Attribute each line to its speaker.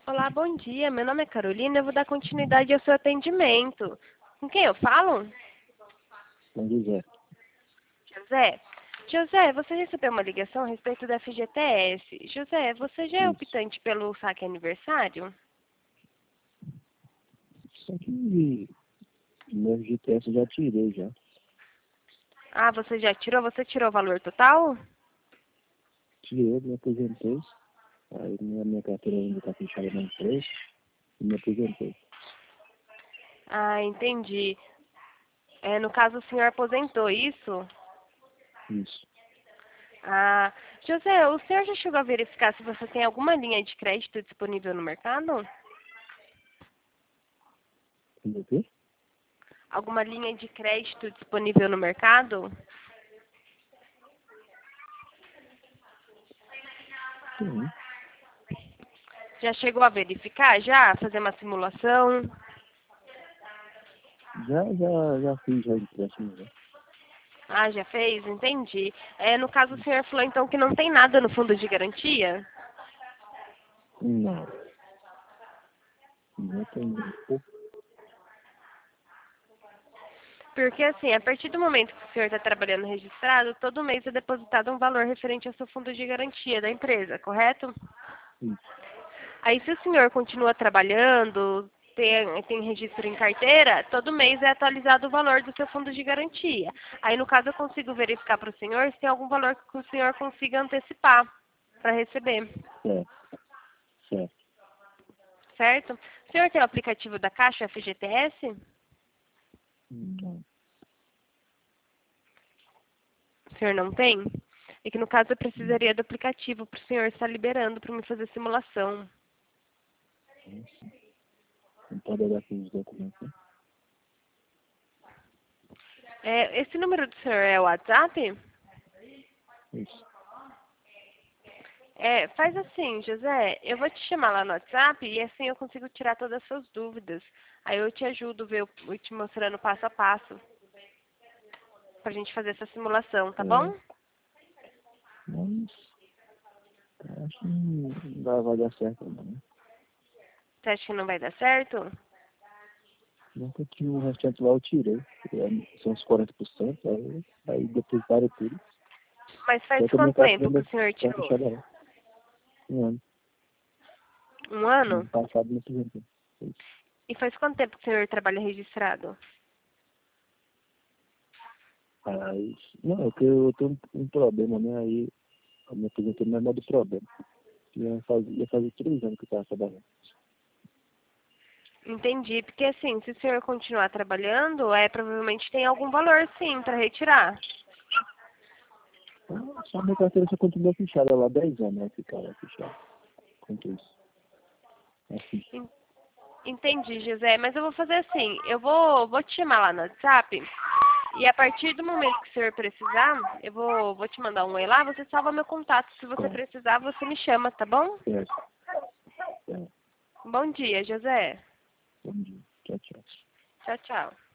Speaker 1: Olá, bom dia. Meu nome é Carolina. Eu vou dar continuidade ao seu atendimento. Com quem eu falo?
Speaker 2: Com José.
Speaker 1: José? José, você recebeu uma ligação a respeito da FGTS. José, você já é
Speaker 2: Isso.
Speaker 1: optante pelo saque aniversário?
Speaker 2: Só que meu FGTS eu já tirei já.
Speaker 1: Ah, você já tirou? Você tirou o valor total?
Speaker 2: Tirei, me aposentei. Aí minha carteira ainda está fechada na empresa e me aposentei.
Speaker 1: Ah, entendi. No caso, o senhor aposentou, isso?
Speaker 2: Isso.
Speaker 1: Ah, José, o senhor já chegou a verificar se você tem alguma linha de crédito disponível no mercado?
Speaker 2: Entendeu o quê?
Speaker 1: Alguma linha de crédito disponível no mercado?
Speaker 2: Sim.
Speaker 1: Já chegou a verificar? Já? Fazer uma simulação?
Speaker 2: Já fiz já empréstimo já.
Speaker 1: Ah, já fez? Entendi. No caso, o senhor falou então que não tem nada no fundo de garantia?
Speaker 2: Não. Não tem pouco.
Speaker 1: Porque assim, a partir do momento que o senhor está trabalhando registrado, todo mês é depositado um valor referente ao seu fundo de garantia da empresa, correto?
Speaker 2: Isso.
Speaker 1: Aí se o senhor continua trabalhando, tem registro em carteira, todo mês é atualizado o valor do seu fundo de garantia. Aí no caso eu consigo verificar para o senhor se tem algum valor que o senhor consiga antecipar para receber,
Speaker 2: Certo. Certo.
Speaker 1: certo? O senhor tem o aplicativo da Caixa FGTS?
Speaker 2: Não.
Speaker 1: O senhor não tem? É que no caso eu precisaria do aplicativo para o senhor estar liberando para me fazer simulação.
Speaker 2: Não pode olhar aqui os documentos, né?
Speaker 1: Esse número do senhor é o WhatsApp?
Speaker 2: Isso.
Speaker 1: Faz assim, José, eu vou te chamar lá no WhatsApp e assim eu consigo tirar todas as suas dúvidas. Aí eu te ajudo, eu te mostrando passo a passo pra gente fazer essa simulação, tá bom?
Speaker 2: Mas acho que vai dar certo não, né?
Speaker 1: Você acha que não vai dar certo?
Speaker 2: Nunca tinha o restante lá, eu tirei. São uns 40%, aí depositaram tudo.
Speaker 1: Mas faz
Speaker 2: Só que a minha
Speaker 1: quanto
Speaker 2: carteira
Speaker 1: tempo que
Speaker 2: ainda
Speaker 1: o senhor
Speaker 2: está
Speaker 1: tirou?
Speaker 2: fechada lá. Um ano.
Speaker 1: Um
Speaker 2: No
Speaker 1: ano?
Speaker 2: ano passado me aposentei.
Speaker 1: E faz quanto tempo que o senhor trabalha registrado?
Speaker 2: Aí, não, é que eu tenho um problema, né? Aí eu me aposentei no menor do problema. Ia fazer 3 anos que eu estava trabalhando.
Speaker 1: Entendi, porque assim, se o senhor continuar trabalhando, provavelmente tem algum valor sim para retirar.
Speaker 2: Só a minha carteira só continua fechada lá, 10 anos vai ficar lá fechada. Quanto isso? Assim.
Speaker 1: Entendi, José, mas eu vou fazer assim, eu vou te chamar lá no WhatsApp e a partir do momento que o senhor precisar, eu vou te mandar um oi lá, você salva meu contato. Se você
Speaker 2: Tá,
Speaker 1: precisar, você me chama, tá bom?
Speaker 2: certo. Tá.
Speaker 1: Bom dia, José.
Speaker 2: Bom dia. Tchau, tchau.
Speaker 1: Tchau, tchau.